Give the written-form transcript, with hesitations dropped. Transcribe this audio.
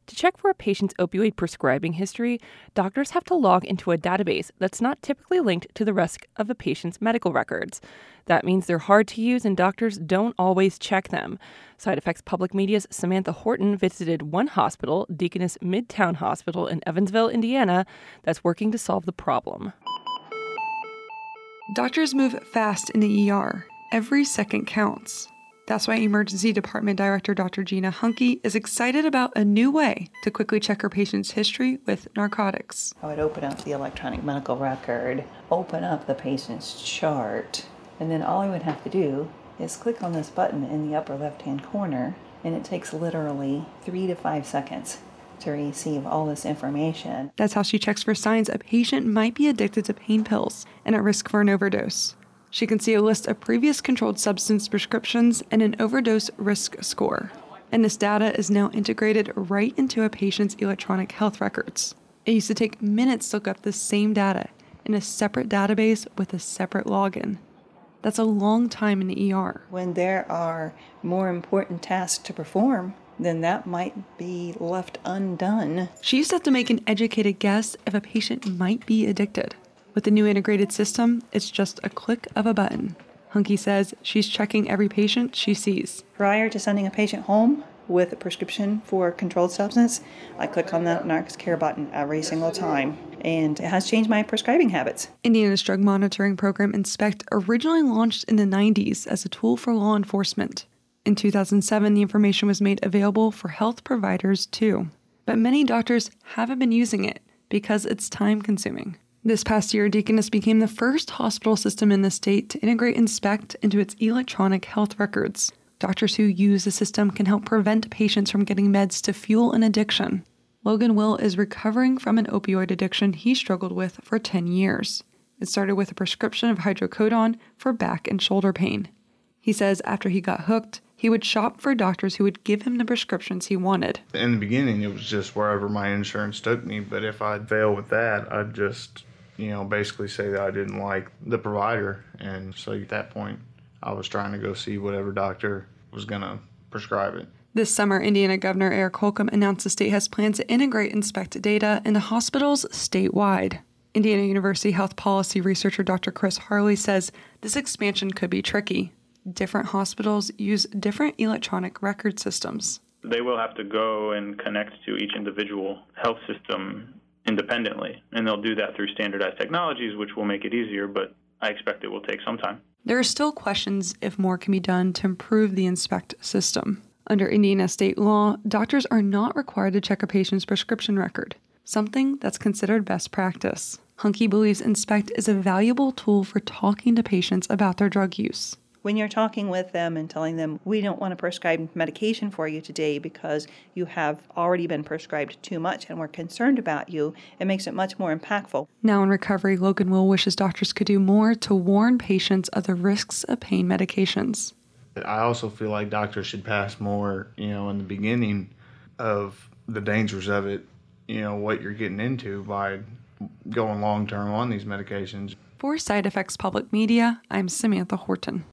To check for a patient's opioid prescribing history, doctors have to log into a database that's not typically linked to the rest of a patient's medical records. That means they're hard to use and doctors don't always check them. Side Effects Public Media's Samantha Horton visited one hospital, Deaconess Midtown Hospital in Evansville, Indiana, that's working to solve the problem. Doctors move fast in the ER. Every second counts. That's why Emergency Department Director Dr. Gina Hunke is excited about a new way to quickly check her patient's history with narcotics. I would open up the electronic medical record, open up the patient's chart, and then all I would have to do is click on this button in the upper left-hand corner, and it takes literally 3 to 5 seconds to receive all this information. That's how she checks for signs a patient might be addicted to pain pills and at risk for an overdose. She can see a list of previous controlled substance prescriptions and an overdose risk score. And this data is now integrated right into a patient's electronic health records. It used to take minutes to look up the same data in a separate database with a separate login. That's a long time in the ER. When there are more important tasks to perform, then that might be left undone. She used to have to make an educated guess if a patient might be addicted. With the new integrated system, it's just a click of a button. Hunke says she's checking every patient she sees. Prior to sending a patient home with a prescription for a controlled substance, I click on that Narcs Care button every single time, and it has changed my prescribing habits. Indiana's drug monitoring program, Inspect, originally launched in the 90s as a tool for law enforcement. In 2007, the information was made available for health providers too. But many doctors haven't been using it because it's time-consuming. This past year, Deaconess became the first hospital system in the state to integrate Inspect into its electronic health records. Doctors who use the system can help prevent patients from getting meds to fuel an addiction. Logan Will is recovering from an opioid addiction he struggled with for 10 years. It started with a prescription of hydrocodone for back and shoulder pain. He says after he got hooked, he would shop for doctors who would give him the prescriptions he wanted. In the beginning, it was just wherever my insurance took me, but if I'd fail with that, I'd just basically say that I didn't like the provider. And so at that point, I was trying to go see whatever doctor was going to prescribe it. This summer, Indiana Governor Eric Holcomb announced the state has plans to integrate Inspect data into hospitals statewide. Indiana University health policy researcher Dr. Chris Harley says this expansion could be tricky. Different hospitals use different electronic record systems. They will have to go and connect to each individual health system independently, and they'll do that through standardized technologies, which will make it easier, but I expect it will take some time. There are still questions if more can be done to improve the Inspect system. Under Indiana state law, doctors are not required to check a patient's prescription record, something that's considered best practice. Hunke believes Inspect is a valuable tool for talking to patients about their drug use. When you're talking with them and telling them, we don't want to prescribe medication for you today because you have already been prescribed too much and we're concerned about you, it makes it much more impactful. Now in recovery, Logan Will wishes doctors could do more to warn patients of the risks of pain medications. I also feel like doctors should pass more, in the beginning of the dangers of it, what you're getting into by going long-term on these medications. For Side Effects Public Media, I'm Samantha Horton.